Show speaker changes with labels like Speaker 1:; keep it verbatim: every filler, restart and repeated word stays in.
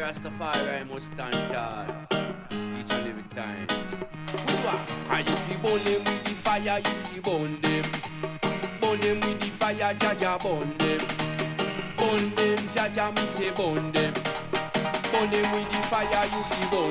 Speaker 1: Rastafari must stand tall each and every time. With what? Cause if you burn them with the fire, if you burn them, burn them with the fire, Jaja burn them, burn them, Jaja me say burn them, burn them with the fire, you fi burn